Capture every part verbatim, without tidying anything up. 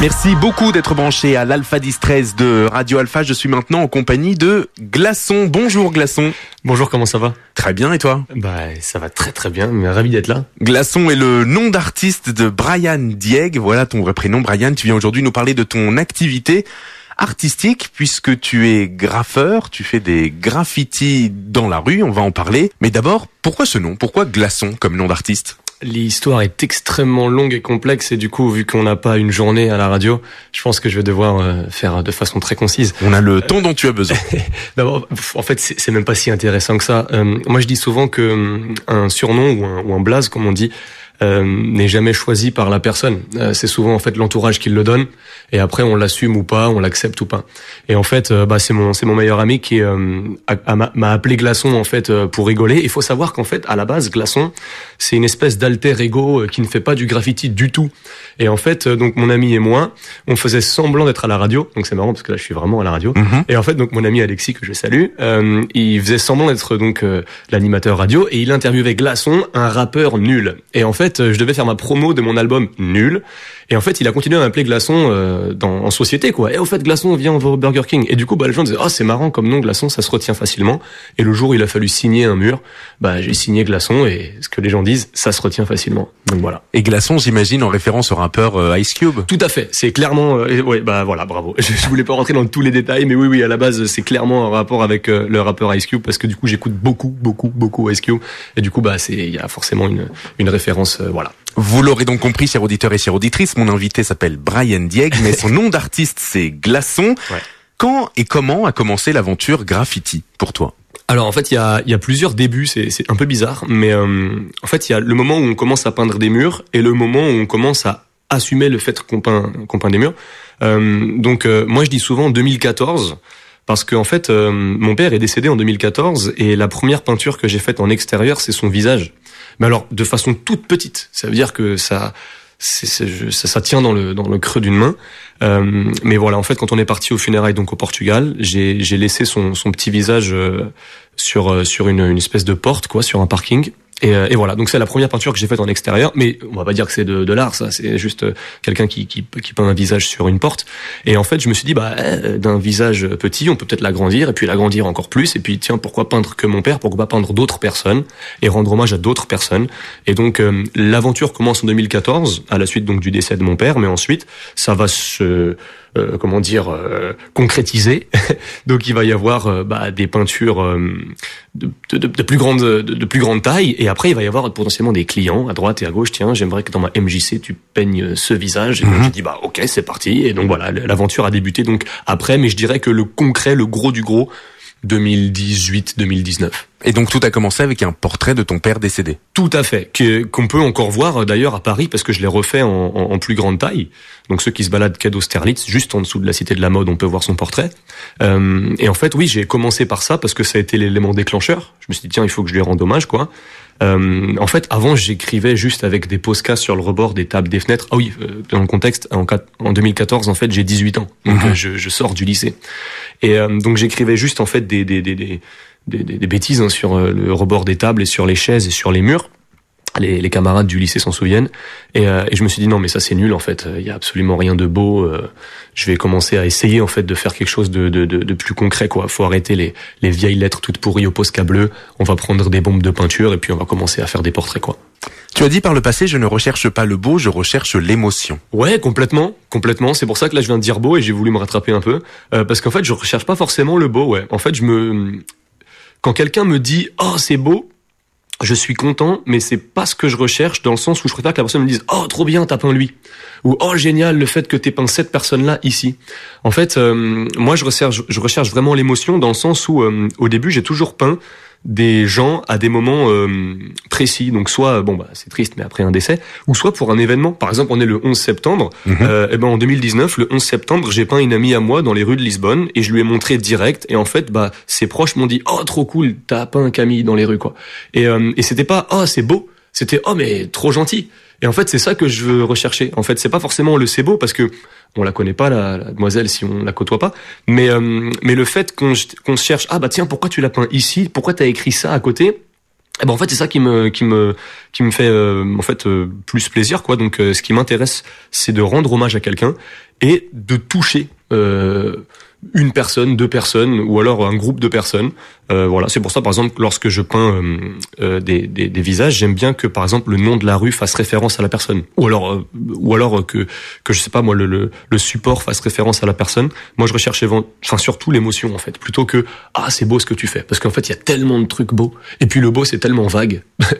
Merci beaucoup d'être branché à l'Alpha dix treize de Radio Alpha. Je suis maintenant en compagnie de Glaçon. Bonjour Glaçon. Bonjour, comment ça va? Très bien, et toi? Bah, ça va très très bien, mais ravi d'être là. Glaçon est le nom d'artiste de Brian Dieg. Voilà ton vrai prénom, Brian. Tu viens aujourd'hui nous parler de ton activité artistique, puisque tu es graffeur, tu fais des graffitis dans la rue, on va en parler. Mais d'abord, pourquoi ce nom? Pourquoi Glaçon comme nom d'artiste? L'histoire est extrêmement longue et complexe et du coup, vu qu'on n'a pas une journée à la radio, je pense que je vais devoir euh, faire de façon très concise. On a le temps dont tu as besoin. D'abord, en fait, c'est, c'est même pas si intéressant que ça. Euh, moi, je dis souvent que euh, un surnom ou un, ou un blaze, comme on dit, Euh, n'est jamais choisi par la personne. Euh, c'est souvent en fait l'entourage qui le donne et après on l'assume ou pas, on l'accepte ou pas. Et en fait, euh, bah c'est mon c'est mon meilleur ami qui euh, a, a, m'a appelé Glaçon en fait euh, pour rigoler. Il faut savoir qu'en fait à la base Glaçon c'est une espèce d'alter ego euh, qui ne fait pas du graffiti du tout. Et en fait euh, donc mon ami et moi on faisait semblant d'être à la radio. Donc c'est marrant parce que là je suis vraiment à la radio. Mm-hmm. Et en fait donc mon ami Alexis que je salue, euh, il faisait semblant d'être donc euh, l'animateur radio et il interviewait Glaçon, un rappeur nul. Et en fait je devais faire ma promo de mon album Nul. Et en fait, il a continué à m'appeler Glaçon euh, dans, en société, quoi. Et au fait, Glaçon, viens, on va au Burger King. Et du coup, bah, les gens disaient, ah, oh, c'est marrant comme nom, Glaçon, ça se retient facilement. Et le jour où il a fallu signer un mur, bah, j'ai signé Glaçon et ce que les gens disent, ça se retient facilement. Donc voilà. Et Glaçon, j'imagine, en référence au rappeur euh, Ice Cube. Tout à fait. C'est clairement, euh, ouais, bah, voilà, bravo. Je, je voulais pas rentrer dans tous les détails, mais oui, oui, à la base, c'est clairement un rapport avec euh, le rappeur Ice Cube parce que du coup, j'écoute beaucoup, beaucoup, beaucoup Ice Cube. Et du coup, bah, c'est, il y a forcément une, une référence, euh, voilà. Vous l'aurez donc compris, chers auditeurs et chères auditrices, mon invité s'appelle Brian Dieg, mais son nom d'artiste, c'est Glaçon. Ouais. Quand et comment a commencé l'aventure graffiti pour toi? Alors en fait, il y a, y a plusieurs débuts, c'est, c'est un peu bizarre, mais euh, en fait, il y a le moment où on commence à peindre des murs et le moment où on commence à assumer le fait qu'on peint, qu'on peint des murs. Euh, donc euh, moi, je dis souvent deux mille quatorze, parce que en fait, euh, mon père est décédé en deux mille quatorze et la première peinture que j'ai faite en extérieur, c'est son visage. Mais alors, de façon toute petite. Ça veut dire que ça, c'est, c'est, ça, ça tient dans le, dans le creux d'une main. Euh, mais voilà, en fait, quand on est parti aux funérailles, donc au Portugal, j'ai, j'ai laissé son, son petit visage euh, sur, sur une, une espèce de porte, quoi, sur un parking. Et, et voilà, donc c'est la première peinture que j'ai faite en extérieur, mais on va pas dire que c'est de, de l'art, ça, c'est juste quelqu'un qui, qui, qui peint un visage sur une porte. Et en fait, je me suis dit, bah, d'un visage petit, on peut peut-être l'agrandir, et puis l'agrandir encore plus, et puis tiens, pourquoi peindre que mon père, pourquoi pas peindre d'autres personnes, et rendre hommage à d'autres personnes. Et donc, euh, l'aventure commence en deux mille quatorze, à la suite donc du décès de mon père, mais ensuite, ça va se... Euh, comment dire euh, concrétiser. Donc il va y avoir euh, bah, des peintures euh, de, de, de plus grande de, de plus grande taille et après il va y avoir potentiellement des clients à droite et à gauche. Tiens, j'aimerais que dans ma M J C tu peignes ce visage. Et mm-hmm. donc je dis bah ok, c'est parti. Et donc voilà, l'aventure a débuté donc après, mais je dirais que le concret, le gros du gros, deux mille dix-huit deux mille dix-neuf. Et donc tout a commencé avec un portrait de ton père décédé. Tout à fait, que, qu'on peut encore voir d'ailleurs à Paris parce que je l'ai refait en, en, en plus grande taille. Donc ceux qui se baladent quai d'Austerlitz, juste en dessous de la Cité de la Mode, on peut voir son portrait. Euh, et en fait, oui, j'ai commencé par ça parce que ça a été l'élément déclencheur. Je me suis dit tiens, il faut que je lui rende hommage, quoi. Euh, en fait, avant, j'écrivais juste avec des Posca sur le rebord des tables, des fenêtres. Ah oui, euh, dans le contexte, en, en deux mille quatorze, en fait, j'ai dix-huit ans, donc mmh. je, je sors du lycée. Et euh, donc j'écrivais juste en fait des des des des Des, des, des bêtises hein, sur le rebord des tables et sur les chaises et sur les murs. Les, les camarades du lycée s'en souviennent. Et, euh, et je me suis dit non mais ça c'est nul en fait. Il y a absolument rien de beau. Euh, je vais commencer à essayer en fait de faire quelque chose de, de, de, de plus concret quoi. Faut arrêter les, les vieilles lettres toutes pourries au Posca bleu. On va prendre des bombes de peinture et puis on va commencer à faire des portraits quoi. Tu as dit par le passé, je ne recherche pas le beau, je recherche l'émotion. Ouais, complètement, complètement. C'est pour ça que là je viens de dire beau et j'ai voulu me rattraper un peu euh, parce qu'en fait je recherche pas forcément le beau. Ouais, en fait je me Quand quelqu'un me dit « Oh, c'est beau », je suis content, mais c'est pas ce que je recherche dans le sens où je préfère que la personne me dise « Oh, trop bien, t'as peint lui » ou « Oh, génial, le fait que t'aies peint cette personne-là ici ». En fait, euh, moi, je recherche, je recherche vraiment l'émotion dans le sens où, euh, au début, j'ai toujours peint des gens à des moments euh, précis. Donc soit, bon bah c'est triste, mais après un décès, ou soit pour un événement. Par exemple, on est le onze septembre. Mmh. Euh, et ben en deux mille dix-neuf, le onze septembre, j'ai peint une amie à moi dans les rues de Lisbonne et je lui ai montré direct. Et en fait, bah ses proches m'ont dit oh trop cool, t'as peint Camille dans les rues quoi. Et euh, et c'était pas oh c'est beau, c'était oh mais trop gentil. Et en fait, c'est ça que je veux rechercher. En fait, c'est pas forcément le c'est beau parce que on la connaît pas la, la demoiselle si on la côtoie pas, mais euh, mais le fait qu'on qu'on se cherche ah bah tiens pourquoi tu l'as peint ici, pourquoi t'as écrit ça à côté, eh ben en fait c'est ça qui me qui me qui me fait euh, en fait euh, plus plaisir quoi. Donc euh, ce qui m'intéresse c'est de rendre hommage à quelqu'un et de toucher euh, une personne, deux personnes, ou alors un groupe de personnes. Euh, voilà, c'est pour ça, par exemple, lorsque je peins euh, euh, des, des, des visages, j'aime bien que, par exemple, le nom de la rue fasse référence à la personne, ou alors, euh, ou alors que, que je sais pas moi, le, le, le support fasse référence à la personne. Moi, je recherche, enfin, surtout l'émotion en fait, plutôt que ah c'est beau ce que tu fais, parce qu'en fait, il y a tellement de trucs beaux, et puis le beau c'est tellement vague.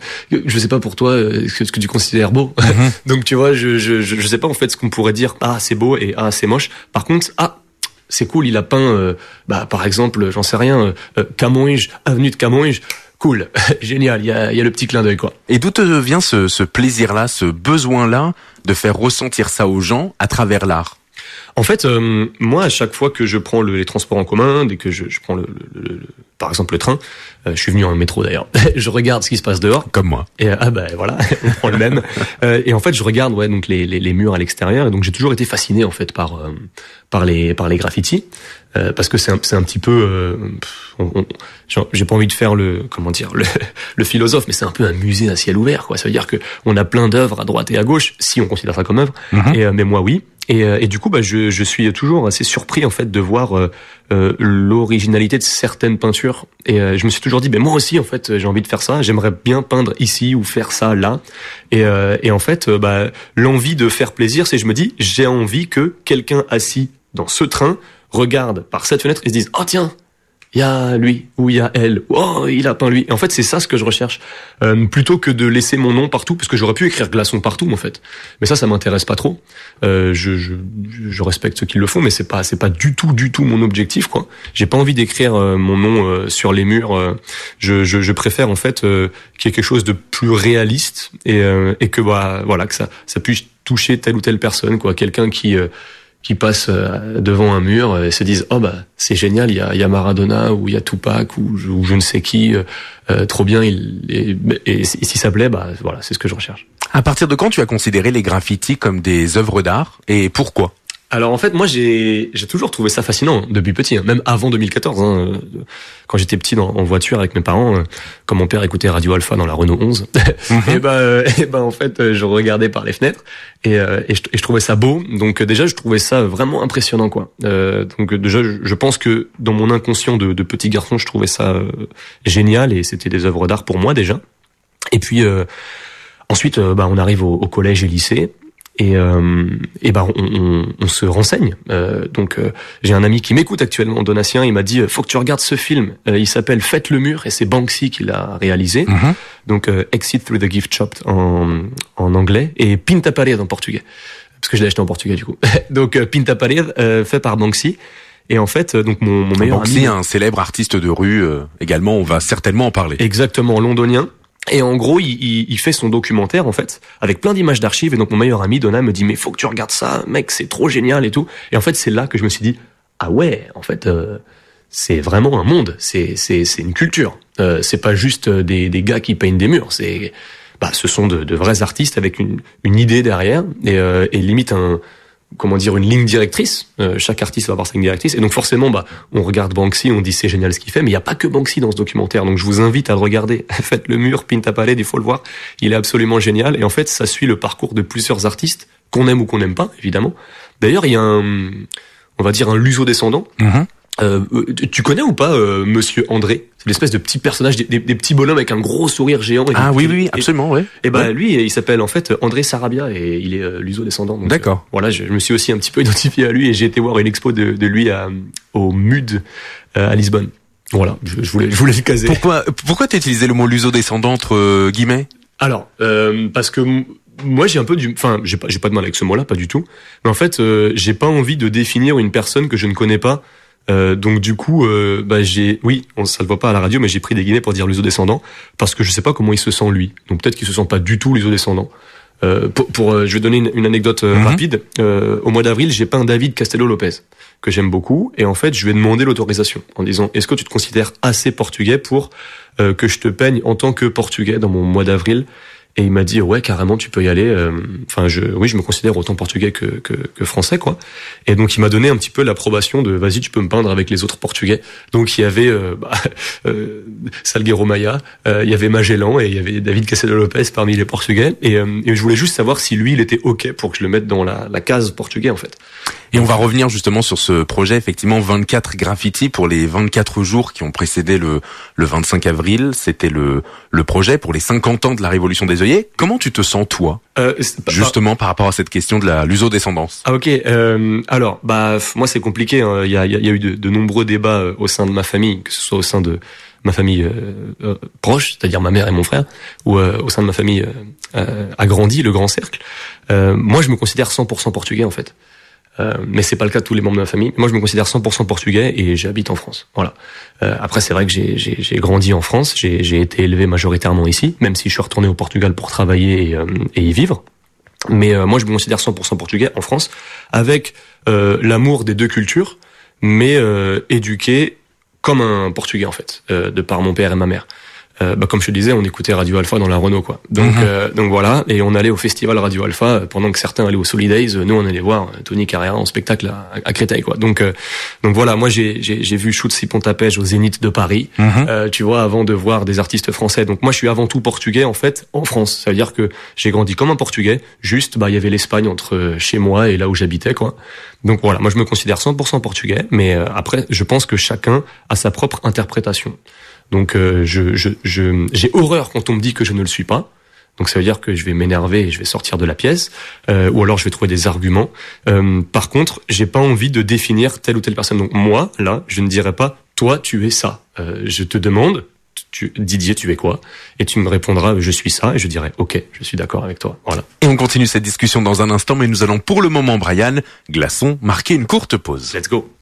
Je sais pas pour toi ce que tu considères beau. Mm-hmm. Donc tu vois, je, je, je, je sais pas en fait ce qu'on pourrait dire. Ah c'est beau et ah c'est moche. Par contre, ah c'est cool, il a peint, euh, bah, par exemple, j'en sais rien, euh, Camões, avenue de Camões, cool, génial, il y a, y a le petit clin d'œil, quoi. Et d'où te vient ce, ce plaisir-là, ce besoin-là de faire ressentir ça aux gens à travers l'art? En fait, euh, moi, à chaque fois que je prends le, les transports en commun, dès que je, je prends le, le, le, le, par exemple le train, euh, je suis venu en métro d'ailleurs, je regarde ce qui se passe dehors. Comme moi. Et ah bah voilà, on prend le même. Euh, et en fait, je regarde ouais donc les, les, les murs à l'extérieur. Et donc j'ai toujours été fasciné en fait par euh, par les par les graffitis. Euh, parce que c'est un, c'est un petit peu, euh, on, on, j'ai pas envie de faire le, comment dire, le, le philosophe, mais c'est un peu un musée à ciel ouvert, quoi. Ça veut dire que on a plein d'œuvres à droite et à gauche, si on considère ça comme œuvre. Mm-hmm. Et euh, mais moi, oui. Et, euh, et du coup, bah, je, je suis toujours assez surpris en fait de voir euh, euh, l'originalité de certaines peintures. Et euh, je me suis toujours dit, ben moi aussi, en fait, j'ai envie de faire ça. J'aimerais bien peindre ici ou faire ça là. Et, euh, et en fait, euh, bah, l'envie de faire plaisir, c'est je me dis, j'ai envie que quelqu'un assis dans ce train regarde par cette fenêtre et se disent oh tiens, il y a lui ou il y a elle, oh il a peint lui. Et en fait c'est ça ce que je recherche, euh, plutôt que de laisser mon nom partout, parce que j'aurais pu écrire Glaçon partout en fait. Mais ça ça m'intéresse pas trop. Euh, je, je je respecte ceux qui le font, mais c'est pas c'est pas du tout du tout mon objectif quoi. J'ai pas envie d'écrire euh, mon nom euh, sur les murs. Euh, je, je je préfère en fait euh, qu'il y ait quelque chose de plus réaliste et euh, et que bah voilà que ça ça puisse toucher telle ou telle personne quoi. Quelqu'un qui euh, qui passent devant un mur et se disent oh bah c'est génial, il y a, il y a Maradona ou il y a Tupac ou je, ou je ne sais qui, euh, trop bien, il, et, et, et si ça plaît, bah voilà, c'est ce que je recherche. À partir de quand tu as considéré les graffitis comme des œuvres d'art et pourquoi? Alors en fait moi j'ai j'ai toujours trouvé ça fascinant depuis petit, hein, même avant deux mille quatorze. Hein, quand j'étais petit dans, en voiture avec mes parents, euh, quand mon père écoutait Radio Alpha dans la Renault onze, mm-hmm. et ben euh, et ben en fait je regardais par les fenêtres et, euh, et, je, et je trouvais ça beau. Donc déjà je trouvais ça vraiment impressionnant quoi. Euh, donc déjà je, je pense que dans mon inconscient de, de petit garçon je trouvais ça euh, génial et c'était des œuvres d'art pour moi déjà. Et puis euh, ensuite euh, bah on arrive au, au collège et lycée. Et, euh, et ben on, on, on se renseigne. Euh, donc euh, j'ai un ami qui m'écoute actuellement, Donatien. Il m'a dit faut que tu regardes ce film. Euh, il s'appelle Faites le mur et c'est Banksy qui l'a réalisé. Mm-hmm. Donc euh, Exit Through the Gift Shop en, en anglais et Pinta Parede en portugais, parce que je l'ai acheté en portugais du coup. Donc euh, Pinta Parede euh, fait par Banksy. Et en fait, donc mon, mon meilleur Banksy, ami, un célèbre artiste de rue euh, également. On va certainement en parler. Exactement, londonien. Et en gros, il, il, il fait son documentaire en fait, avec plein d'images d'archives. Et donc mon meilleur ami Donna me dit mais faut que tu regardes ça, mec, c'est trop génial et tout. Et en fait, c'est là que je me suis dit ah ouais, en fait, euh, c'est vraiment un monde, c'est c'est c'est une culture. Euh, c'est pas juste des des gars qui peignent des murs. C'est bah ce sont de, de vrais artistes avec une une idée derrière et, euh, et limite un comment dire une ligne directrice. Euh, chaque artiste va avoir sa ligne directrice et donc forcément bah on regarde Banksy, on dit c'est génial ce qu'il fait, mais il y a pas que Banksy dans ce documentaire. Donc je vous invite à le regarder. Faites le mur, Pinta Parede, il faut le voir. Il est absolument génial et en fait ça suit le parcours de plusieurs artistes qu'on aime ou qu'on n'aime pas évidemment. D'ailleurs il y a un on va dire un luso-descendant. Mm-hmm. Euh, tu connais ou pas euh, Monsieur André? C'est l'espèce de petit personnage, des, des, des petits bonhommes avec un gros sourire géant. Et ah des, oui, oui, absolument, ouais. Et bah ouais. lui, il s'appelle en fait André Sarabia et il est euh, luso-descendant. Donc, d'accord. Euh, voilà, je, je me suis aussi un petit peu identifié à lui et j'ai été voir une expo de, de lui à, au M U D euh, à Lisbonne. Voilà, je, je voulais, je voulais le caser. Pourquoi, pourquoi t'as utilisé le mot luso-descendant entre euh, guillemets? Alors, euh, parce que moi j'ai un peu du, enfin j'ai pas, j'ai pas de mal avec ce mot-là, pas du tout. Mais en fait, euh, j'ai pas envie de définir une personne que je ne connais pas. Euh, donc du coup, euh, bah j'ai, oui, on, ça le voit pas à la radio, mais j'ai pris des guillemets pour dire luso-descendant parce que je sais pas comment il se sent lui. Donc peut-être qu'il se sent pas du tout luso-descendant. Euh, pour, pour euh, je vais donner une, une anecdote euh, mm-hmm. rapide. Euh, au mois d'avril, j'ai peint David Castello-Lopez que j'aime beaucoup, et en fait, je lui ai demandé l'autorisation en disant est-ce que tu te considères assez portugais pour euh, que je te peigne en tant que portugais dans mon mois d'avril? Et il m'a dit ouais carrément tu peux y aller. Enfin je oui je me considère autant portugais que que, que français quoi. Et donc il m'a donné un petit peu l'approbation de vas-y tu peux me peindre avec les autres portugais. Donc il y avait euh, bah, euh, Salgueiro Maia, euh, il y avait Magellan et il y avait David Castello Lopez parmi les portugais. Et, euh, et je voulais juste savoir si lui il était ok pour que je le mette dans la, la case portugais en fait. Et on va revenir justement sur ce projet, effectivement, vingt-quatre graffitis pour les vingt-quatre jours qui ont précédé le, le vingt-cinq avril. C'était le, le projet pour les cinquante ans de la Révolution des œillets. Comment tu te sens, toi, euh, justement, par rapport à cette question de la luso-descendance? Ah, ok. Euh, alors, bah, moi, c'est compliqué. Hein. Il y a, il y a eu de, de nombreux débats au sein de ma famille, que ce soit au sein de ma famille euh, euh, proche, c'est-à-dire ma mère et mon frère, ou euh, au sein de ma famille euh, euh, agrandie, le grand cercle. Euh, moi, je me considère cent pour cent portugais, en fait. Euh, mais c'est pas le cas de tous les membres de ma famille. Moi, je me considère cent pour cent portugais et j'habite en France. Voilà. Euh, après, c'est vrai que j'ai, j'ai, j'ai grandi en France, j'ai, j'ai été élevé majoritairement ici, même si je suis retourné au Portugal pour travailler et, euh, et y vivre. Mais euh, moi, je me considère cent pour cent portugais en France, avec euh, l'amour des deux cultures, mais euh, éduqué comme un portugais en fait, euh, de par mon père et ma mère. Euh, bah, comme je te disais, on écoutait Radio Alpha dans la Renault, quoi. Donc, mm-hmm. euh, donc voilà, et on allait au festival Radio Alpha pendant que certains allaient au Solidays. Nous, on allait voir Tony Carrera en spectacle à, à Créteil, quoi. Donc, euh, donc voilà, moi j'ai j'ai, j'ai vu Chutes y Pontapés au Zénith de Paris. Mm-hmm. Euh, tu vois, avant de voir des artistes français. Donc moi, je suis avant tout portugais en fait en France. Ça veut dire que j'ai grandi comme un portugais. Juste, bah il y avait l'Espagne entre chez moi et là où j'habitais, quoi. Donc voilà, moi je me considère cent pour cent portugais, mais euh, après, je pense que chacun a sa propre interprétation. Donc euh, je, je, je, j'ai horreur quand on me dit que je ne le suis pas. Donc ça veut dire que je vais m'énerver et je vais sortir de la pièce, euh, ou alors je vais trouver des arguments. Euh, par contre, j'ai pas envie de définir telle ou telle personne. Donc moi, là, je ne dirais pas « toi, tu es ça euh, ». Je te demande tu, « Didier, tu es quoi ?» Et tu me répondras « je suis ça » et je dirai « ok, je suis d'accord avec toi ». Voilà. Et on continue cette discussion dans un instant, mais nous allons pour le moment, Brian Glaçon, marquer une courte pause. Let's go.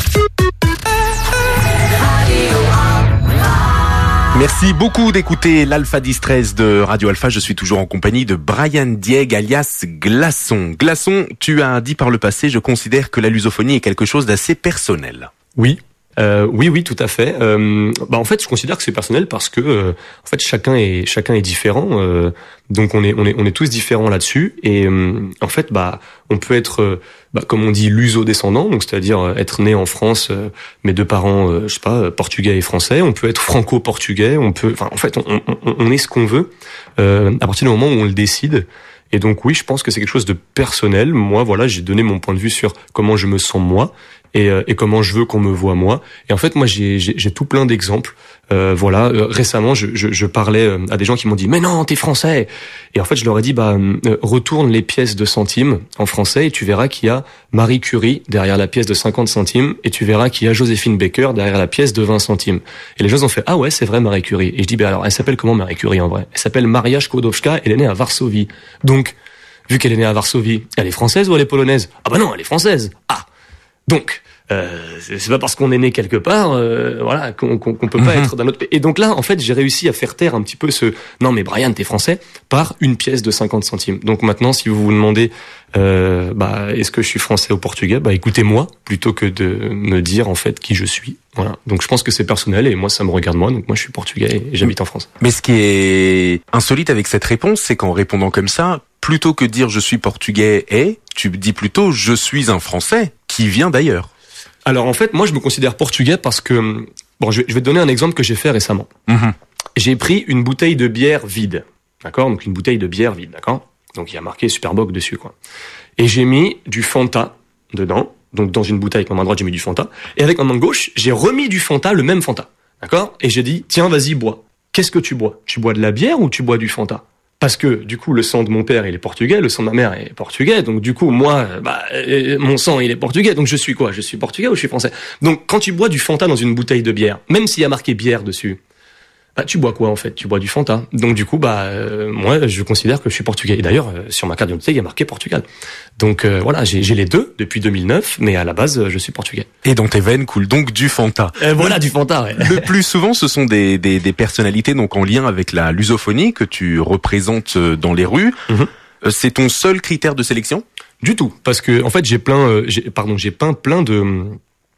Merci beaucoup d'écouter l'Alpha dix treize de Radio Alpha. Je suis toujours en compagnie de Brian Dieg, alias Glaçon. Glaçon, tu as dit par le passé, je considère que la lusophonie est quelque chose d'assez personnel. Oui. Euh, oui, oui, tout à fait. Euh, bah en fait, je considère que c'est personnel parce que euh, en fait chacun est chacun est différent. Euh, donc on est on est on est tous différents là-dessus. Et euh, en fait, bah on peut être euh, bah, comme on dit luso-descendant, donc c'est-à-dire être né en France, euh, mais de parents, euh, je sais pas, portugais et français. On peut être franco-portugais. On peut, enfin, en fait, on, on, on est ce qu'on veut euh, à partir du moment où on le décide. Et donc oui, je pense que c'est quelque chose de personnel. Moi, voilà, j'ai donné mon point de vue sur comment je me sens moi. Et, euh, et comment je veux qu'on me voit moi. Et en fait, moi, j'ai, j'ai, j'ai tout plein d'exemples. Euh, voilà, euh, récemment, je, je, je parlais à des gens qui m'ont dit « Mais non, t'es français !» Et en fait, je leur ai dit bah, euh, « Retourne les pièces de centimes en français et tu verras qu'il y a Marie Curie derrière la pièce de cinquante centimes et tu verras qu'il y a Joséphine Baker derrière la pièce de vingt centimes. » Et les gens ont fait « Ah ouais, c'est vrai, Marie Curie. » Et je dis bah, « Alors, elle s'appelle comment Marie Curie en vrai ? Elle s'appelle Maria Skłodowska, elle est née à Varsovie. Donc, vu qu'elle est née à Varsovie, elle est française ou elle est polonaise ? Ah bah non, elle est française. Ah donc, euh, c'est pas parce qu'on est né quelque part, euh, voilà, qu'on, qu'on, qu'on peut pas mmh. être d'un autre pays. Et donc là, en fait, j'ai réussi à faire taire un petit peu ce « Non mais Brian, t'es français » par une pièce de cinquante centimes. Donc maintenant, si vous vous demandez euh, bah, est-ce que je suis français ou portugais, bah écoutez-moi, plutôt que de me dire en fait qui je suis. Voilà. Donc je pense que c'est personnel et moi, ça me regarde moi. Donc moi, je suis portugais et j'habite en France. Mais ce qui est insolite avec cette réponse, c'est qu'en répondant comme ça, plutôt que de dire « je suis portugais et », tu dis plutôt « je suis un Français qui vient d'ailleurs ». Alors en fait, moi je me considère portugais parce que bon, je vais, je vais te donner un exemple que j'ai fait récemment. Mmh. J'ai pris une bouteille de bière vide, d'accord, donc une bouteille de bière vide, d'accord. Donc il y a marqué Superboc dessus, quoi. Et j'ai mis du Fanta dedans, donc dans une bouteille avec ma main droite j'ai mis du Fanta, et avec ma main gauche j'ai remis du Fanta, le même Fanta, d'accord. Et j'ai dit tiens vas-y bois. Qu'est-ce que tu bois ? Tu bois de la bière ou tu bois du Fanta ? Parce que, du coup, le sang de mon père, il est portugais, le sang de ma mère est portugais, donc du coup, moi, bah, euh, mon sang, il est portugais, donc je suis quoi ? Je suis portugais ou je suis français ? Donc, quand tu bois du Fanta dans une bouteille de bière, même s'il y a marqué bière dessus, bah, tu bois quoi, en fait ? Tu bois du Fanta. Donc, du coup, bah, euh, moi, je considère que je suis portugais. Et d'ailleurs, euh, sur ma carte d'identité, il y a marqué Portugal. Donc, euh, voilà, j'ai, j'ai les deux depuis deux mille neuf, mais à la base, euh, je suis portugais. Et dans tes veines coule donc du Fanta. Euh, voilà, du Fanta, ouais. Le plus souvent, ce sont des, des, des personnalités donc en lien avec la lusophonie que tu représentes dans les rues. Mm-hmm. C'est ton seul critère de sélection ? Du tout, parce que en fait, j'ai plein, euh, j'ai, pardon, j'ai peint plein de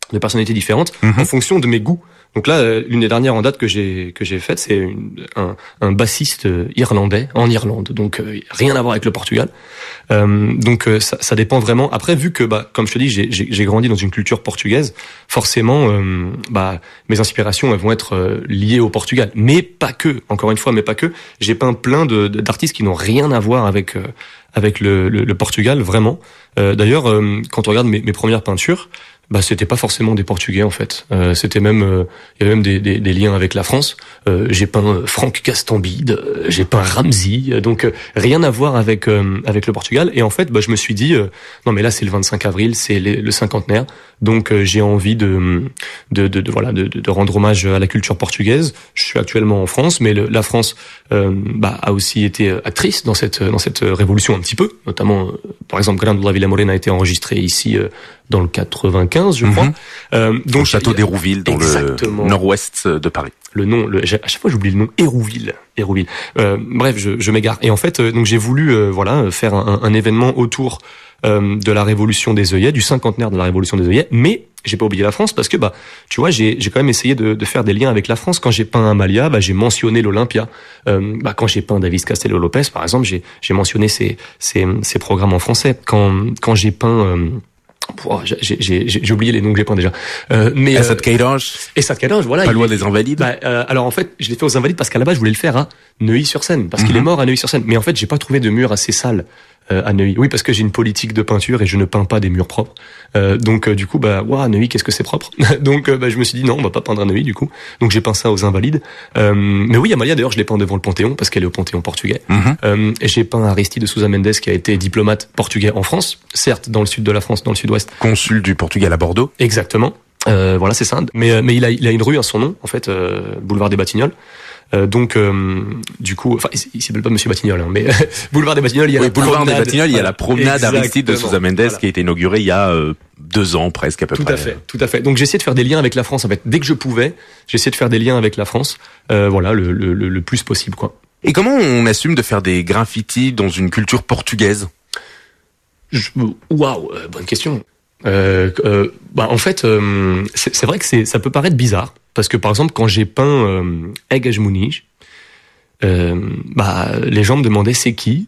de personnalités différentes mm-hmm. en fonction de mes goûts. Donc là, euh, l'une des dernières en date que j'ai que j'ai faite, c'est une, un, un bassiste irlandais en Irlande, donc euh, rien à voir avec le Portugal. Euh, donc euh, ça, ça dépend vraiment. Après, vu que bah comme je te dis, j'ai j'ai, j'ai grandi dans une culture portugaise, forcément, euh, bah mes inspirations elles vont être euh, liées au Portugal, mais pas que. Encore une fois, mais pas que. J'ai peint plein de, de d'artistes qui n'ont rien à voir avec euh, avec le, le, le Portugal, vraiment. Euh, d'ailleurs, euh, quand on regarde mes, mes premières peintures, bah c'était pas forcément des Portugais en fait. Euh, c'était même, il euh, y avait même des, des, des liens avec la France. Euh, j'ai peint euh, Franck Gastambide, euh, j'ai peint Ramsey, euh, donc euh, rien à voir avec euh, avec le Portugal. Et en fait, bah je me suis dit, euh, non mais là c'est le vingt-cinq avril, c'est les, le cinquantenaire, donc euh, j'ai envie de de, de de voilà de, de rendre hommage à la culture portugaise. Je suis actuellement en France, mais le, la France euh, bah a aussi été actrice dans cette dans cette révolution un petit peu, notamment euh, par exemple Grande de la Vila Morena a été enregistré ici euh, dans le quatre-vingt-quinze, je crois. Mm-hmm. Euh, donc au château d'Hérouville, dans exactement. le nord-ouest de Paris. Le nom, le, à chaque fois j'oublie le nom, Hérouville. Hérouville. Euh, bref, je, je m'égare. Et en fait, euh, donc j'ai voulu, euh, voilà, faire un, un événement autour euh, de la Révolution des œillets, du cinquantenaire de la Révolution des œillets, mais j'ai pas oublié la France parce que bah, tu vois, j'ai, j'ai quand même essayé de, de faire des liens avec la France. Quand j'ai peint Amalia, bah, j'ai mentionné l'Olympia. Euh, bah, quand j'ai peint David Castello Lopez, par exemple, j'ai, j'ai mentionné ces, ces, ces programmes en français. Quand, quand j'ai peint euh, Oh, j'ai, j'ai, j'ai oublié les noms que j'ai peints déjà. Euh, mais Essat Queiroz. Essat Queiroz, voilà. Pas loin des Invalides. Bah, euh, alors en fait, je l'ai fait aux Invalides parce qu'à la base, je voulais le faire à Neuilly-sur-Seine, parce mm-hmm. qu'il est mort à Neuilly-sur-Seine. Mais en fait, j'ai pas trouvé de mur assez sale euh, à Neuilly. Oui, parce que j'ai une politique de peinture et je ne peins pas des murs propres. Euh, donc euh, du coup, bah, waouh, Neuilly, qu'est-ce que c'est propre. Donc euh, bah, je me suis dit non, on va pas peindre à Neuilly du coup. Donc j'ai peint ça aux Invalides. Euh, mais oui, Amalia, d'ailleurs, je l'ai peint devant le Panthéon parce qu'elle est au Panthéon portugais. Mm-hmm. Euh, et j'ai peint Aristide de Sousa Mendes qui a été diplomate portugais en France, certes dans le sud de la France, dans le sud-ouest. Consul du Portugal à Bordeaux. Exactement. Euh, voilà, c'est ça. Mais mais il a il a une rue à son nom en fait, euh, boulevard des Batignolles. Euh, donc euh, du coup, enfin, il, il s'appelle pas Monsieur Batignolles, hein, mais boulevard des Batignolles, il y a oui, la boulevard promenade. des Batignolles, il y a la promenade Aristide de Sousa Mendes voilà. qui a été inaugurée il y a euh, deux ans presque à peu tout près. Tout à fait, tout à fait. Donc j'ai essayé de faire des liens avec la France en fait. Dès que je pouvais, j'ai essayé de faire des liens avec la France, euh, voilà, le, le, le, le plus possible quoi. Et comment on assume de faire des graffitis dans une culture portugaise? Waouh, euh, bonne question. Euh, euh, bah en fait, euh, c'est, c'est vrai que c'est, ça peut paraître bizarre parce que par exemple quand j'ai peint euh, Egas Muniz, euh, bah les gens me demandaient c'est qui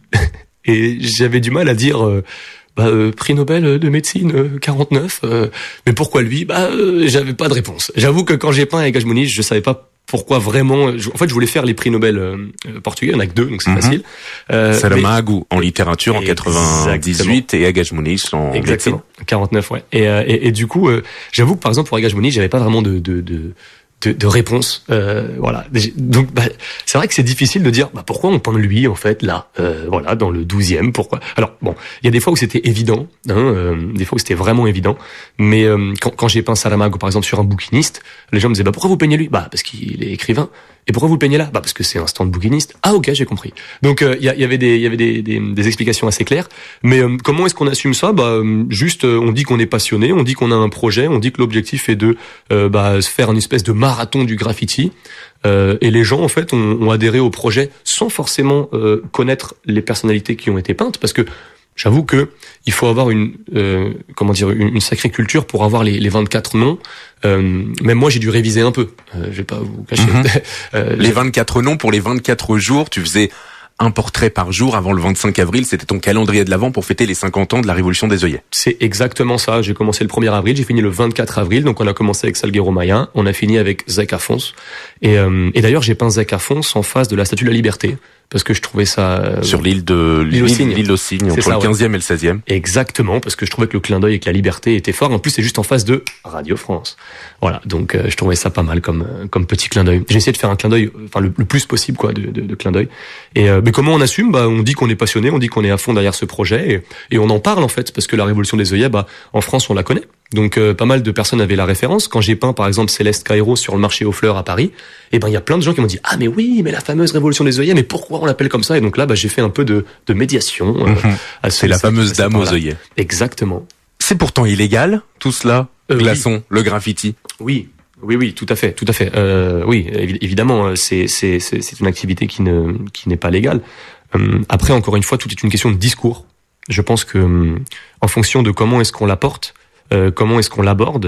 et j'avais du mal à dire euh, bah euh, prix Nobel de médecine euh, quarante-neuf, euh, mais pourquoi lui? Bah euh, j'avais pas de réponse. J'avoue que quand j'ai peint Egas Muniz, je savais pas pourquoi vraiment. En fait, je voulais faire les prix Nobel euh, portugais, il y en a que deux, donc c'est mm-hmm. facile. Euh, Saramago mais... en littérature en quatre-vingt-dix-huit et Egas Muniz en exactement quarante-neuf, ouais. Et, euh, et, et du coup, euh, j'avoue que par exemple pour Egas Muniz, j'avais pas vraiment de de, de de, de réponse. Euh, voilà. Donc, bah, c'est vrai que c'est difficile de dire bah, pourquoi on peint lui en fait là, euh, voilà, dans le douzième. Pourquoi? Alors bon, il y a des fois où c'était évident, hein, euh, des fois où c'était vraiment évident. Mais euh, quand, quand j'ai peint Saramago par exemple sur un bouquiniste, les gens me disaient bah pourquoi vous peignez lui? Bah parce qu'il est écrivain. Et pourquoi vous le peignez là? Bah parce que c'est un stand bouquiniste. Ah ok, j'ai compris. Donc il euh, y, y avait des il y avait des, des, des explications assez claires. Mais euh, comment est-ce qu'on assume ça? Bah euh, juste euh, on dit qu'on est passionné, on dit qu'on a un projet, on dit que l'objectif est de euh, bah se faire une espèce de marathon du graffiti. Euh, et les gens en fait ont, ont adhéré au projet sans forcément euh, connaître les personnalités qui ont été peintes parce que j'avoue que il faut avoir une euh, comment dire une, une sacrée culture pour avoir les, les vingt-quatre noms. Euh, même moi j'ai dû réviser un peu. Euh, je vais pas vous cacher. Mm-hmm. euh, les vingt-quatre noms pour les vingt-quatre jours, tu faisais un portrait par jour avant le vingt-cinq avril, c'était ton calendrier de l'Avent pour fêter les cinquante ans de la Révolution des œillets. C'est exactement ça. J'ai commencé le premier avril, j'ai fini le vingt-quatre avril. Donc on a commencé avec Salguero Maya, on a fini avec Zec Afonso. Et, euh, et d'ailleurs j'ai peint Zec Afonso en face de la Statue de la Liberté. Parce que je trouvais ça... Euh, sur l'île de l'île aux Cygnes, l'île aux Cygnes entre ça, le quinzième ouais. et le seizième. Exactement, parce que je trouvais que le clin d'œil avec la liberté était fort. En plus, c'est juste en face de Radio France. Voilà, donc euh, je trouvais ça pas mal comme euh, comme petit clin d'œil. J'ai essayé de faire un clin d'œil, enfin le, le plus possible quoi, de, de, de clin d'œil. Et euh, mais comment on assume? Bah, on dit qu'on est passionné, on dit qu'on est à fond derrière ce projet, et, et on en parle en fait, parce que la Révolution des œillets, bah, en France, on la connaît. Donc euh, pas mal de personnes avaient la référence. Quand j'ai peint par exemple Céleste Cairo sur le marché aux fleurs à Paris, et ben il y a plein de gens qui m'ont dit ah mais oui mais la fameuse Révolution des œillets, mais pourquoi on l'appelle comme ça? Et donc là bah j'ai fait un peu de, de médiation. Euh, mmh. à C'est la fameuse dame aux œillets. Exactement. C'est pourtant illégal tout cela, euh, glaçon, oui. le graffiti. Oui. Oui, oui, tout à fait, tout à fait. Euh, oui, évidemment, c'est c'est c'est c'est une activité qui ne qui n'est pas légale. Euh, après, encore une fois, tout est une question de discours. Je pense que en fonction de comment est-ce qu'on l'apporte, euh, comment est-ce qu'on l'aborde,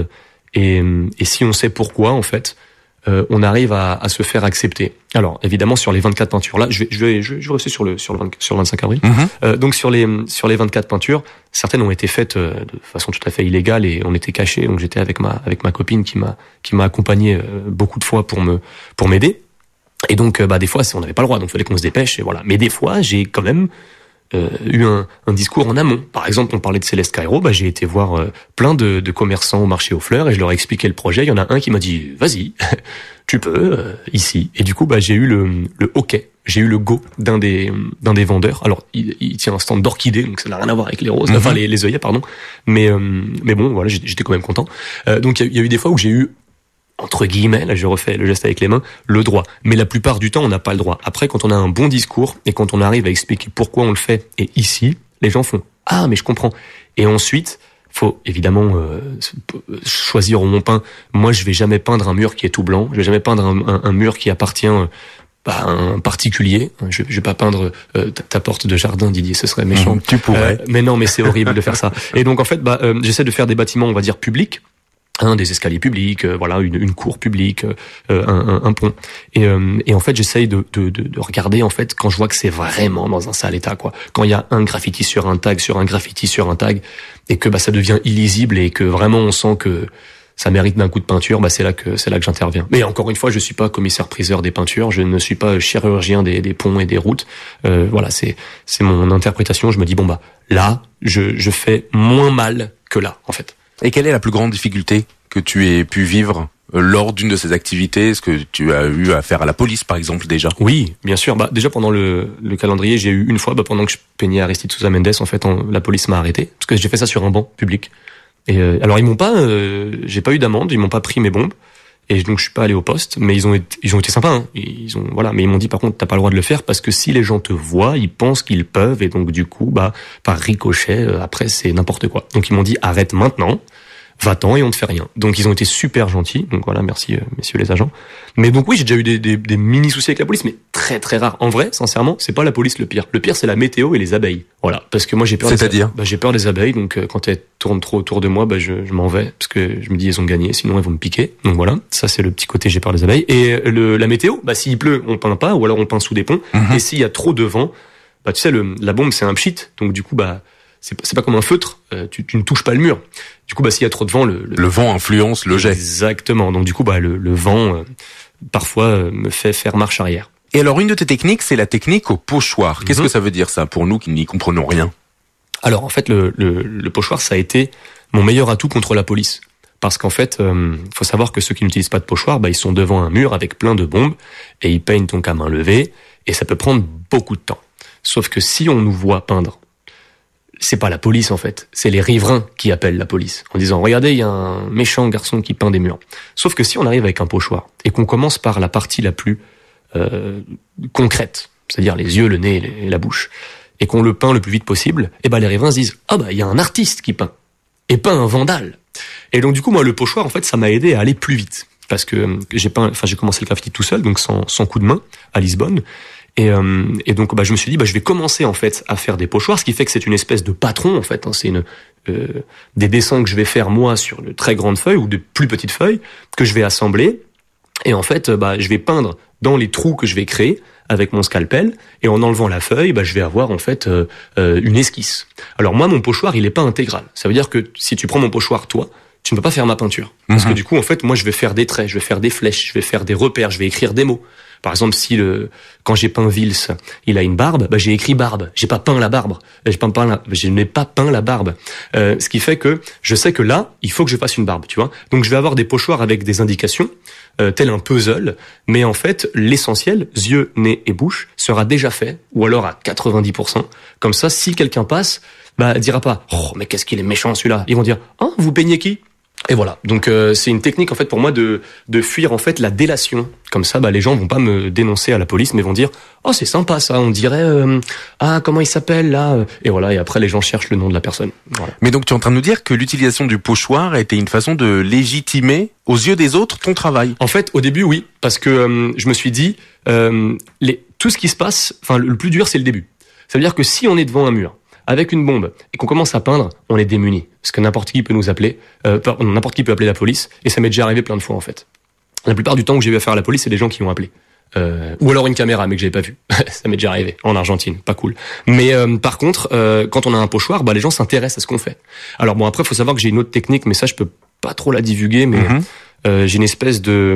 Et, et si on sait pourquoi, en fait, euh, on arrive à, à se faire accepter. Alors, évidemment, sur les vingt-quatre peintures, là, je vais, je vais, je vais rester sur le, sur le, vingt, sur le vingt-cinq avril. Mmh. Euh, donc, sur les, sur les vingt-quatre peintures, certaines ont été faites euh, de façon tout à fait illégale et on était cachés. Donc, j'étais avec ma, avec ma copine qui m'a, qui m'a accompagné euh, beaucoup de fois pour me, pour m'aider. Et donc, euh, bah, des fois, on n'avait pas le droit, donc il fallait qu'on se dépêche et voilà. Mais des fois, j'ai quand même Euh, eu un, un discours en amont. Par exemple, on parlait de Céleste Cairo, bah, j'ai été voir euh, plein de, de commerçants au marché aux fleurs et je leur ai expliqué le projet. Il y en a un qui m'a dit « Vas-y, tu peux, euh, ici ». Et du coup, bah, j'ai eu le, le OK, j'ai eu le go d'un des, d'un des vendeurs. Alors, il, il tient un stand d'orchidées, donc ça n'a rien à voir avec les roses, mm-hmm. enfin les, les œillets, pardon. Mais, euh, mais bon, voilà, j'étais quand même content. Euh, donc, il y, y a eu des fois où j'ai eu entre guillemets, là je refais le geste avec les mains, le droit. Mais la plupart du temps, on n'a pas le droit. Après, quand on a un bon discours et quand on arrive à expliquer pourquoi on le fait, et ici, les gens font « Ah, mais je comprends ». Et ensuite, faut évidemment euh, choisir au mon pain. Moi, je vais jamais peindre un mur qui est tout blanc. Je vais jamais peindre un, un, un mur qui appartient euh, à un particulier. Je, je vais pas peindre euh, ta, ta porte de jardin, Didier, ce serait méchant. Mmh, tu pourrais. Euh, mais non, mais c'est horrible de faire ça. Et donc, en fait, bah, euh, j'essaie de faire des bâtiments, on va dire, publics. Hein, des escaliers publics, euh, voilà, une, une cour publique, euh, un, un, un pont. Et, euh, et en fait, j'essaye de, de, de, de regarder en fait quand je vois que c'est vraiment dans un sale état, quoi. Quand il y a un graffiti sur un tag, sur un graffiti sur un tag, et que bah ça devient illisible et que vraiment on sent que ça mérite d'un coup de peinture, bah c'est là que c'est là que j'interviens. Mais encore une fois, je suis pas commissaire-priseur des peintures, je ne suis pas chirurgien des, des ponts et des routes. Euh, voilà, c'est c'est mon interprétation. Je me dis bon bah là, je je fais moins mal que là, en fait. Et quelle est la plus grande difficulté que tu aies pu vivre lors d'une de ces activités? Est-ce que tu as eu affaire à la police, par exemple, déjà? Oui, bien sûr. Bah, déjà, pendant le, le calendrier, j'ai eu une fois, bah, pendant que je peignais Aristide Sousa Mendes, en fait, on, la police m'a arrêté. Parce que j'ai fait ça sur un banc public. Et euh, alors, ils m'ont pas, euh, j'ai pas eu d'amende, ils m'ont pas pris mes bombes. Et donc, je suis pas allé au poste. Mais ils ont été, ils ont été sympas, hein. Ils ont, voilà. Mais ils m'ont dit, par contre, t'as pas le droit de le faire parce que si les gens te voient, ils pensent qu'ils peuvent. Et donc, du coup, bah, par ricochet, euh, après, c'est n'importe quoi. Donc, ils m'ont dit, arrête maintenant. Va-t'en et on te fait rien. Donc ils ont été super gentils. Donc voilà, merci euh, messieurs les agents. Mais donc oui, j'ai déjà eu des, des, des mini soucis avec la police, mais très très rare. En vrai, sincèrement, c'est pas la police le pire. Le pire, c'est la météo et les abeilles. Voilà, parce que moi j'ai peur. C'est-à-dire des, bah, j'ai peur des abeilles. Donc euh, quand elles tournent trop autour de moi, bah je, je m'en vais parce que je me dis elles ont gagné, sinon elles vont me piquer. Donc voilà, ça c'est le petit côté j'ai peur des abeilles. Et le la météo, bah s'il pleut, on peint pas, ou alors on peint sous des ponts. Mm-hmm. Et s'il y a trop de vent, bah tu sais le la bombe c'est un pchit. Donc du coup bah c'est c'est pas comme un feutre, euh, tu, tu ne touches pas le mur. Du coup, bah s'il y a trop de vent, le, le, le vent influence le jet. Exactement. Donc du coup, bah le, le vent euh, parfois euh, me fait faire marche arrière. Et alors, une de tes techniques, c'est la technique au pochoir. Qu'est-ce mm-hmm. que ça veut dire ça pour nous qui n'y comprenons rien? Alors en fait, le, le, le pochoir, ça a été mon meilleur atout contre la police. Parce qu'en fait, euh, faut savoir que ceux qui n'utilisent pas de pochoir, bah ils sont devant un mur avec plein de bombes et ils peignent donc à main levée et ça peut prendre beaucoup de temps. Sauf que si on nous voit peindre, c'est pas la police en fait, c'est les riverains qui appellent la police en disant regardez, il y a un méchant garçon qui peint des murs. Sauf que si on arrive avec un pochoir et qu'on commence par la partie la plus euh, concrète, c'est-à-dire les yeux, le nez et la bouche, et qu'on le peint le plus vite possible, et ben les riverains se disent ah bah il y a un artiste qui peint et pas un vandale. Et donc du coup moi le pochoir en fait ça m'a aidé à aller plus vite parce que j'ai peint, enfin j'ai commencé le graffiti tout seul donc sans sans coup de main à Lisbonne. Et, euh, et donc bah je me suis dit bah je vais commencer en fait à faire des pochoirs, ce qui fait que c'est une espèce de patron en fait, hein, c'est une euh, des dessins que je vais faire moi sur de très grandes feuilles ou de plus petites feuilles que je vais assembler et en fait bah je vais peindre dans les trous que je vais créer avec mon scalpel et en enlevant la feuille bah je vais avoir en fait euh, euh, une esquisse. Alors moi mon pochoir il est pas intégral, ça veut dire que si tu prends mon pochoir toi tu ne peux pas faire ma peinture parce mmh. que du coup en fait moi je vais faire des traits, je vais faire des flèches, je vais faire des repères, je vais écrire des mots. Par exemple, si le quand j'ai peint Vils, il a une barbe, bah j'ai écrit barbe. J'ai pas peint la barbe. J'ai pas peint la, je n'ai pas peint la barbe. Euh, ce qui fait que je sais que là, il faut que je fasse une barbe, tu vois. Donc je vais avoir des pochoirs avec des indications, euh, tel un puzzle. Mais en fait, l'essentiel, yeux, nez et bouche, sera déjà fait, ou alors à quatre-vingt-dix pour cent. Comme ça, si quelqu'un passe, bah dira pas, oh mais qu'est-ce qu'il est méchant celui-là. Ils vont dire, ah oh, vous peignez qui? Et voilà. Donc euh, c'est une technique en fait pour moi de de fuir en fait la délation. Comme ça, bah les gens vont pas me dénoncer à la police, mais vont dire oh c'est sympa ça. On dirait euh, ah comment il s'appelle là. Et voilà. Et après les gens cherchent le nom de la personne. Voilà. Mais donc tu es en train de nous dire que l'utilisation du pochoir a été une façon de légitimer aux yeux des autres ton travail. En fait, au début oui, parce que euh, je me suis dit euh, les tout ce qui se passe. Enfin le, le plus dur c'est le début. Ça veut dire que si on est devant un mur avec une bombe et qu'on commence à peindre, on est démunis parce que n'importe qui peut nous appeler, euh, n'importe qui peut appeler la police et ça m'est déjà arrivé plein de fois en fait. La plupart du temps que j'ai eu affaire à la police, c'est des gens qui ont appelé. Euh, ou alors une caméra mais que j'avais pas vue. Ça m'est déjà arrivé en Argentine, pas cool. Mais euh, par contre, euh, quand on a un pochoir, bah les gens s'intéressent à ce qu'on fait. Alors bon, après faut savoir que j'ai une autre technique, mais ça je peux pas trop la divulguer, mais mm-hmm. euh, j'ai une espèce de,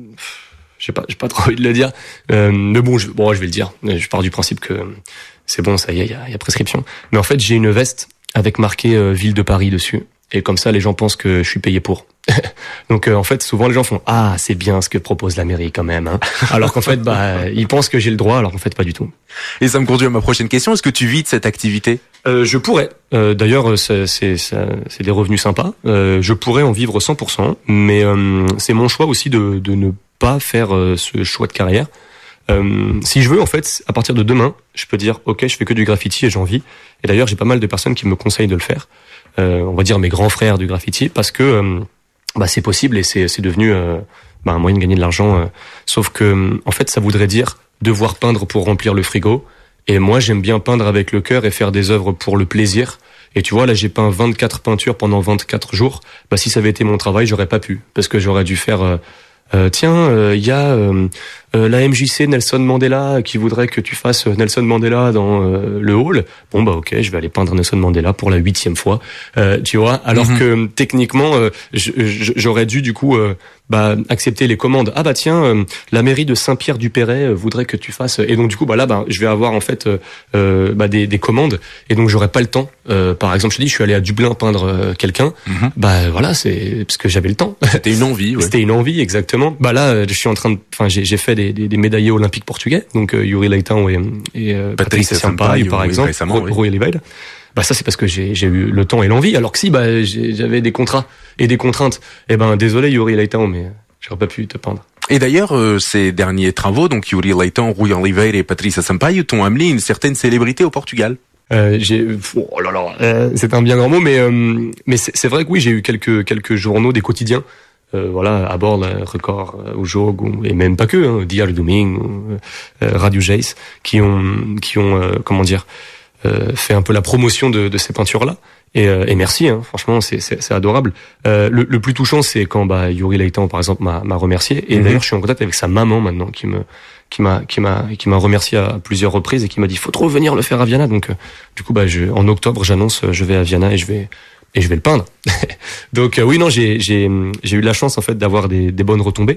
j'ai pas, j'ai pas trop envie de le dire. Euh, mais bon, je, bon, je vais le dire. Je pars du principe que c'est bon, ça y est, il y a, y a prescription. Mais en fait, j'ai une veste avec marqué euh, Ville de Paris dessus. Et comme ça, les gens pensent que je suis payé pour. Donc euh, en fait, souvent les gens font ah c'est bien ce que propose la mairie quand même, hein. Alors qu'en fait bah ils pensent que j'ai le droit, alors qu'en fait pas du tout. Et ça me conduit à ma prochaine question. Est-ce que tu vis de cette activité? euh, Je pourrais. Euh, d'ailleurs c'est c'est c'est des revenus sympas. Euh, je pourrais en vivre cent pour cent, mais euh, c'est mon choix aussi de de ne pas faire euh, ce choix de carrière. Euh, si je veux, en fait, à partir de demain, je peux dire ok, je fais que du graffiti et j'en vis. Et d'ailleurs, j'ai pas mal de personnes qui me conseillent de le faire. Euh, on va dire mes grands frères du graffiti, parce que euh, bah c'est possible et c'est c'est devenu euh, bah, un moyen de gagner de l'argent. Euh, sauf que en fait, ça voudrait dire devoir peindre pour remplir le frigo. Et moi, j'aime bien peindre avec le cœur et faire des œuvres pour le plaisir. Et tu vois, là, j'ai peint vingt-quatre peintures pendant vingt-quatre jours. Bah si ça avait été mon travail, j'aurais pas pu, parce que j'aurais dû faire euh, Euh, tiens, il euh, y a euh, euh, la M J C Nelson Mandela qui voudrait que tu fasses Nelson Mandela dans euh, le hall. Bon bah ok, je vais aller peindre Nelson Mandela pour la huitième fois. Euh, tu vois, alors mm-hmm. que techniquement, euh, j'aurais dû du coup euh, bah accepter les commandes. Ah bah tiens, euh, la mairie de Saint-Pierre-du-Perret euh, voudrait que tu fasses. Et donc du coup bah là bah je vais avoir en fait euh, euh, bah des, des commandes et donc j'aurais pas le temps. Euh, par exemple, je te dis, je suis allé à Dublin peindre euh, quelqu'un. Mm-hmm. Bah voilà, c'est parce que j'avais le temps. C'était une envie. Ouais. C'était une envie exactement. Bah là, je suis en train de, enfin, j'ai, j'ai fait des, des, des médaillés olympiques portugais, donc euh, Yuri Leitão et, et euh, Patrice Sampaio par exemple, récemment, oui. Rui Oliveira. Bah ça c'est parce que j'ai, j'ai eu le temps et l'envie. Alors que si, bah j'ai, j'avais des contrats et des contraintes. Eh ben désolé Yuri Leitão, mais j'aurais pas pu te peindre. Et d'ailleurs, euh, ces derniers travaux, donc Yuri Leitão, Rui Oliveira et Patrice Sampaio, t'ont amené une certaine célébrité au Portugal. Euh, j'ai, oh là là, euh, c'est un bien grand mot, mais euh, mais c'est, c'est vrai que oui, j'ai eu quelques quelques journaux, des quotidiens. Euh, voilà, à bord, là, Record, euh, au Jogo, et même pas que, hein, Diário Domingo, euh, Radio Jace, qui ont, qui ont, euh, comment dire, euh, fait un peu la promotion de, de ces peintures-là. Et, euh, et merci, hein, franchement, c'est, c'est, c'est adorable. Euh, le, le plus touchant, c'est quand bah Yuri Leitão, par exemple, m'a, m'a remercié. Et mm-hmm. d'ailleurs, je suis en contact avec sa maman maintenant, qui me, qui m'a, qui m'a, qui m'a remercié à plusieurs reprises et qui m'a dit, faut trop venir le faire à Viana. Donc, euh, du coup, bah, je, en octobre, j'annonce, je vais à Viana et je vais. Et je vais le peindre. Donc euh, oui, non, j'ai j'ai j'ai eu la chance en fait d'avoir des des bonnes retombées.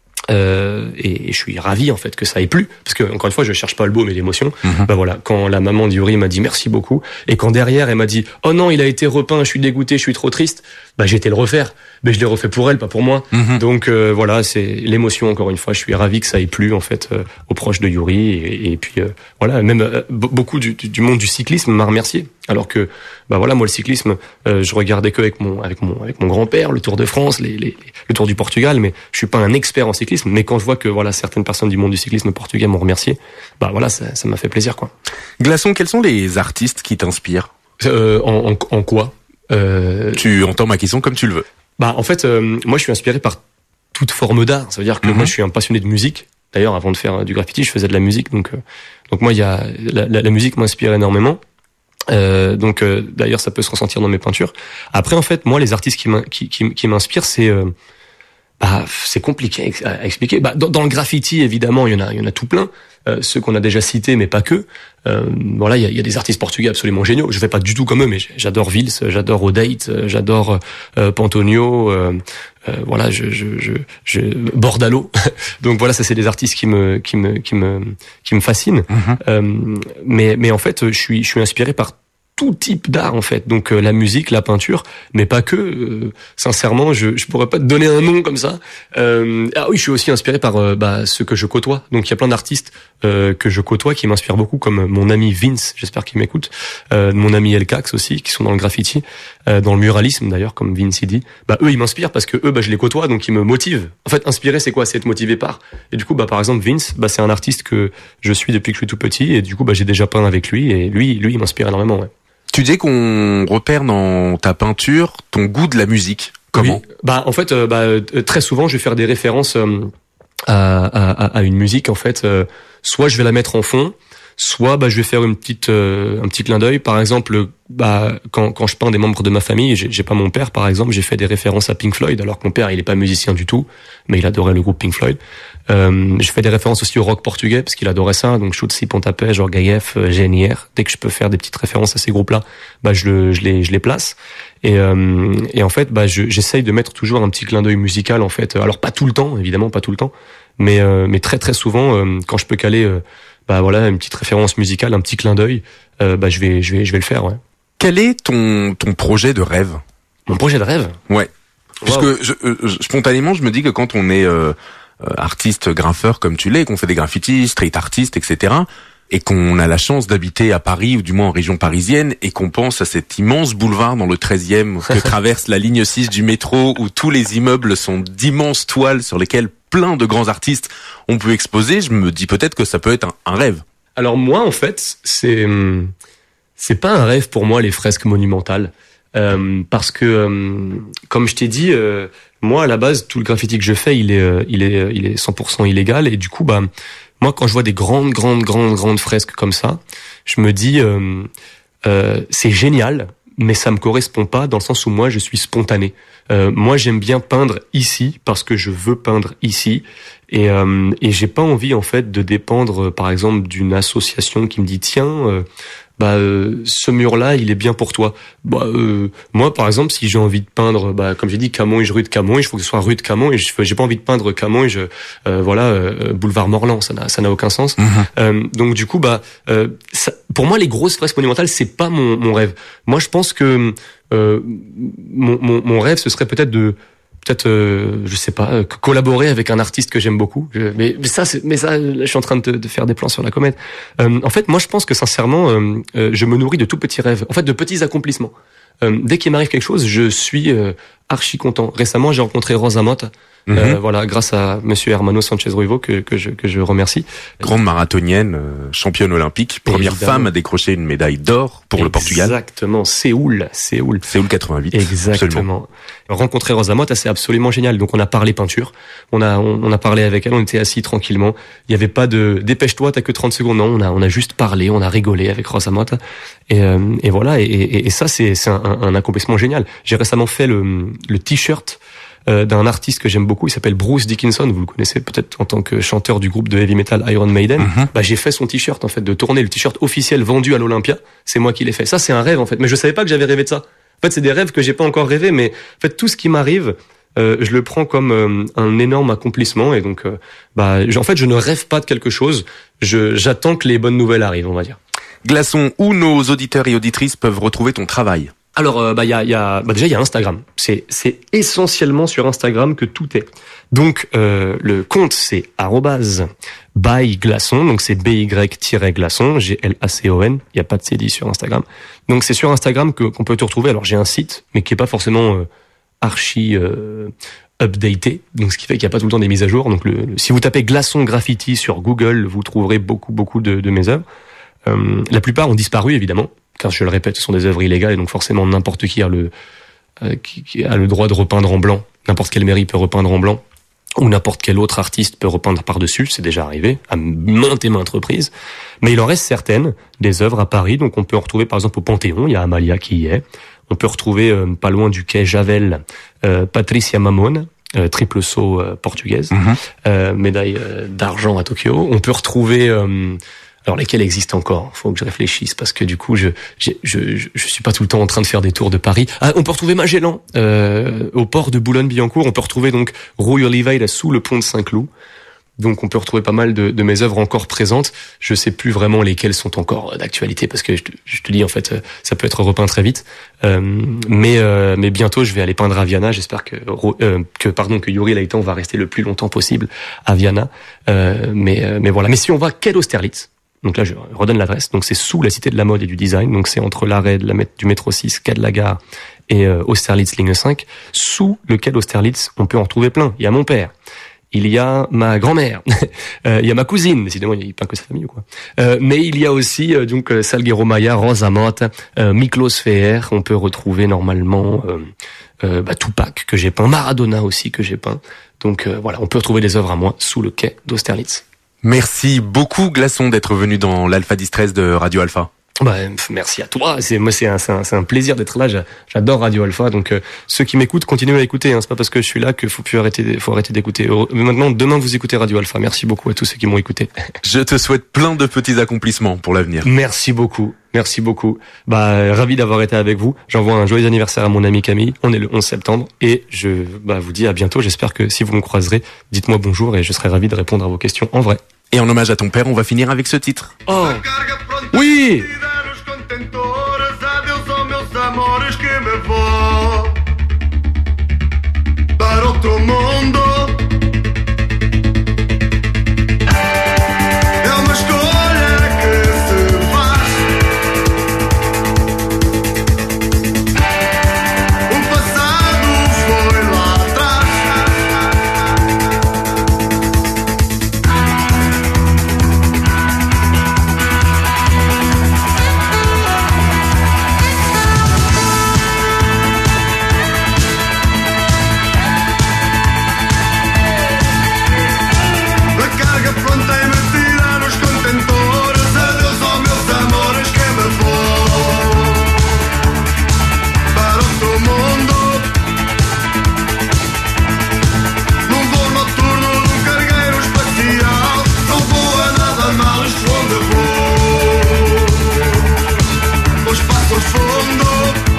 Euh, et, et je suis ravi en fait que ça ait plu, parce que encore une fois je cherche pas le beau mais l'émotion. Mm-hmm. Bah voilà, quand la maman d'Yuri m'a dit merci beaucoup, et quand derrière elle m'a dit oh non il a été repeint, je suis dégoûté, je suis trop triste, bah j'ai été le refaire, mais je l'ai refait pour elle, pas pour moi. Mm-hmm. Donc euh, voilà, c'est l'émotion encore une fois. Je suis ravi que ça ait plu en fait euh, aux proches de Yuri, et, et puis euh, voilà, même euh, beaucoup du, du monde du cyclisme m'a remercié. Alors que bah voilà, moi le cyclisme euh, je regardais que avec mon avec mon avec mon grand-père le Tour de France, les, les le Tour du Portugal, mais je suis pas un expert en cyclisme, mais quand je vois que voilà certaines personnes du monde du cyclisme portugais m'ont remercié, bah voilà, ça ça m'a fait plaisir quoi. Glaçon, quels sont les artistes qui t'inspirent? euh, en, en en quoi euh... Tu entends ma question comme tu le veux. Bah en fait euh, moi je suis inspiré par toute forme d'art, ça veut dire que mm-hmm. moi je suis un passionné de musique. D'ailleurs avant de faire du graffiti, je faisais de la musique, donc euh, donc moi il y a la, la, la musique m'inspire énormément. Euh, donc euh, d'ailleurs ça peut se ressentir dans mes peintures. Après en fait moi les artistes qui qui qui, qui m'inspirent c'est euh, bah c'est compliqué à expliquer. Bah dans, dans le graffiti évidemment il y en a il y en a tout plein. Euh, ceux qu'on a déjà cités mais pas que. Euh, voilà il y a, y a des artistes portugais absolument géniaux. Je fais pas du tout comme eux mais j'adore Vils, j'adore Odate, j'adore euh, Pantonio. Euh, euh, voilà je je je, je Bordalo. Donc voilà ça c'est des artistes qui me qui me qui me qui me fascinent. Mm-hmm. Euh, mais mais en fait je suis je suis inspiré par tout type d'art en fait, donc euh, la musique, la peinture, mais pas que. Euh, sincèrement, je je pourrais pas te donner un nom comme ça. Euh, ah oui, je suis aussi inspiré par euh, bah ceux que je côtoie. Donc il y a plein d'artistes euh, que je côtoie qui m'inspirent beaucoup, comme mon ami Vince, j'espère qu'il m'écoute, euh, mon ami Elcax aussi, qui sont dans le graffiti, euh, dans le muralisme d'ailleurs, comme Vince dit. Bah eux ils m'inspirent parce que eux bah je les côtoie, donc ils me motivent. En fait, inspirer c'est quoi? C'est être motivé par. Et du coup bah par exemple Vince, bah c'est un artiste que je suis depuis que je suis tout petit, et du coup bah j'ai déjà peint avec lui, et lui lui il m'inspire énormément. Ouais. Tu dis qu'on repère dans ta peinture ton goût de la musique. Comment? Oui. Bah en fait, euh, bah, très souvent, je vais faire des références euh, à, à, à une musique. En fait, euh, soit je vais la mettre en fond, soit bah je vais faire une petite euh, un petit clin d'œil. Par exemple, bah quand quand je peins des membres de ma famille, j'ai, j'ai pas mon père par exemple, j'ai fait des références à Pink Floyd, alors que mon père il est pas musicien du tout, mais il adorait le groupe Pink Floyd. Euh, je fais des références aussi au rock portugais parce qu'il adorait ça, donc Chutsi, Pontapé, Jorgaïef, G N I R. Dès que je peux faire des petites références à ces groupes-là, bah je le je les je les place. Et euh, et en fait, bah je, j'essaye de mettre toujours un petit clin d'œil musical en fait. Alors pas tout le temps, évidemment pas tout le temps, mais euh, mais très très souvent euh, quand je peux caler euh, bah voilà une petite référence musicale, un petit clin d'œil, euh, bah je vais je vais je vais le faire. Ouais. Quel est ton ton projet de rêve? Mon projet de rêve? Ouais. Parce Wow. que je, je, spontanément, je me dis que quand on est euh, artiste graffeur comme tu l'es, qu'on fait des graffitis, street artiste, et cetera, et qu'on a la chance d'habiter à Paris, ou du moins en région parisienne, et qu'on pense à cet immense boulevard dans le treizième que traverse la ligne six du métro, où tous les immeubles sont d'immenses toiles sur lesquelles plein de grands artistes ont pu exposer, je me dis peut-être que ça peut être un, un rêve. Alors moi, en fait, c'est c'est pas un rêve pour moi les fresques monumentales, euh, parce que euh, comme je t'ai dit, euh, moi à la base tout le graffiti que je fais, il est euh, il est il est cent pour cent illégal, et du coup bah moi quand je vois des grandes grandes grandes grandes fresques comme ça, je me dis euh, euh, c'est génial, mais ça me correspond pas dans le sens où moi je suis spontané. Euh, moi j'aime bien peindre ici parce que je veux peindre ici, et euh, et j'ai pas envie en fait de dépendre par exemple d'une association qui me dit tiens euh, bah euh, ce mur là il est bien pour toi. Bah euh, moi par exemple si j'ai envie de peindre bah comme j'ai dit Camon et rue de Camon, il faut que ce soit rue de Camon, et j'ai pas envie de peindre Camon et je euh, voilà euh, boulevard Morland, ça n'a ça n'a aucun sens. Mmh. Euh, donc du coup bah euh, ça, pour moi les grosses fresques monumentales c'est pas mon mon rêve. Moi je pense que euh, mon, mon mon rêve ce serait peut-être de peut-être euh, je sais pas euh, collaborer avec un artiste que j'aime beaucoup, je, mais, mais ça c'est mais ça là, je suis en train de, de faire des plans sur la comète. Euh, en fait moi je pense que sincèrement euh, euh, je me nourris de tout petits rêves, en fait de petits accomplissements. Euh, dès qu'il m'arrive quelque chose je suis euh, archi content. Récemment j'ai rencontré Rosa Mota. Mm-hmm. Euh, voilà, grâce à Monsieur Hermano Sanchez Ruivo que que je que je remercie. Grande marathonienne, euh, championne olympique, première Évidemment. femme à décrocher une médaille d'or pour Exactement. le Portugal. Exactement, Séoul, Séoul. Séoul quatre-vingt-huit. Exactement. Absolument. Rencontrer Rosa Mota, c'est absolument génial. Donc on a parlé peinture, on a on, on a parlé avec elle, on était assis tranquillement. Il y avait pas de dépêche-toi, t'as que trente secondes. Non, on a on a juste parlé, on a rigolé avec Rosa Mota. Et euh, et voilà. Et, et, et ça c'est c'est un, un accomplissement génial. J'ai récemment fait le le t-shirt Euh, d'un artiste que j'aime beaucoup, il s'appelle Bruce Dickinson, vous le connaissez peut-être en tant que chanteur du groupe de heavy metal Iron Maiden. Mm-hmm. Bah j'ai fait son t-shirt en fait, de tourner le t-shirt officiel vendu à l'Olympia, c'est moi qui l'ai fait. Ça c'est un rêve en fait, mais je savais pas que j'avais rêvé de ça. En fait, c'est des rêves que j'ai pas encore rêvé, mais en fait tout ce qui m'arrive, euh, je le prends comme euh, un énorme accomplissement, et donc euh, bah en fait je ne rêve pas de quelque chose, je j'attends que les bonnes nouvelles arrivent, on va dire. Glaçon, où nos auditeurs et auditrices peuvent retrouver ton travail? Alors euh, bah il y a il y a bah déjà il y a Instagram. C'est c'est essentiellement sur Instagram que tout est. Donc euh, le compte c'est arobase by glaçon, donc c'est B Y glaçon, G L A C O N, il y a pas de C D sur Instagram. Donc c'est sur Instagram que qu'on peut te retrouver. Alors j'ai un site mais qui est pas forcément euh, archi euh, updaté, donc ce qui fait qu'il y a pas tout le temps des mises à jour. Donc le, le si vous tapez glaçon graffiti sur Google, vous trouverez beaucoup beaucoup de de mes œuvres. Euh, la plupart ont disparu évidemment, car je le répète, ce sont des œuvres illégales, et donc forcément n'importe qui a le euh, qui, qui a le droit de repeindre en blanc. N'importe quelle mairie peut repeindre en blanc, ou n'importe quel autre artiste peut repeindre par-dessus. C'est déjà arrivé à maintes et maintes reprises. Mais il en reste certaines, des œuvres à Paris. Donc on peut en retrouver par exemple au Panthéon, il y a Amalia qui y est. On peut retrouver euh, pas loin du quai Javel, euh, Patricia Mamone, euh, triple saut euh, portugaise, mm-hmm. euh, médaille euh, d'argent à Tokyo. On peut retrouver euh, alors lesquels existent encore? Faut que je réfléchisse parce que du coup je je je je suis pas tout le temps en train de faire des tours de Paris. Ah, on peut retrouver Magellan euh, au port de Boulogne-Billancourt. On peut retrouver donc Rue Oliveira sous le pont de Saint-Cloud. Donc on peut retrouver pas mal de, de mes œuvres encore présentes. Je sais plus vraiment lesquelles sont encore d'actualité parce que je te, je te dis en fait ça peut être repeint très vite. Euh, mais euh, mais bientôt je vais aller peindre à Viana. J'espère que euh, que pardon que Yuri Leighton va rester le plus longtemps possible à Viana. Euh, mais euh, mais voilà. Mais si on va quai d'Austerlitz. Donc là, je redonne l'adresse. Donc c'est sous la Cité de la Mode et du Design. Donc c'est entre l'arrêt de la, du métro six, quai de la Gare et euh, Austerlitz ligne cinq. Sous le quai d'Austerlitz, on peut en retrouver plein. Il y a mon père, il y a ma grand-mère, euh, il y a ma cousine. Décidément, il n'y a pas que sa famille ou quoi. Euh, mais il y a aussi euh, donc Salguero Maya, Rosa Mota, euh, Miklos Feher. On peut retrouver normalement euh, euh, bah, Tupac que j'ai peint, Maradona aussi que j'ai peint. Donc euh, voilà, on peut retrouver des œuvres à moi sous le quai d'Austerlitz. Merci beaucoup Glaçon d'être venu dans l'Alpha Distress de Radio Alpha. Bah, merci à toi. C'est moi, c'est un, c'est un, c'est un plaisir d'être là. J'adore Radio Alpha. Donc euh, ceux qui m'écoutent, continuez à écouter. Hein. C'est pas parce que je suis là qu'il faut plus arrêter, faut arrêter d'écouter. Maintenant, demain, vous écoutez Radio Alpha. Merci beaucoup à tous ceux qui m'ont écouté. Je te souhaite plein de petits accomplissements pour l'avenir. Merci beaucoup. Merci beaucoup. Bah, ravi d'avoir été avec vous. J'envoie un joyeux anniversaire à mon ami Camille. On est le onze septembre et je bah, vous dis à bientôt. J'espère que si vous me croiserez, dites-moi bonjour et je serai ravi de répondre à vos questions en vrai. Et en hommage à ton père, on va finir avec ce titre. Oh oui. Para outro mundo é uma escolha que se faz. O passado foi lá atrás. Pronta e metida nos contentores. Adeus aos meus amores que me vou para outro mundo. Num voo noturno num cargueiro espacial. Não vou a nada mal, estou onde vou. O espaço fundo.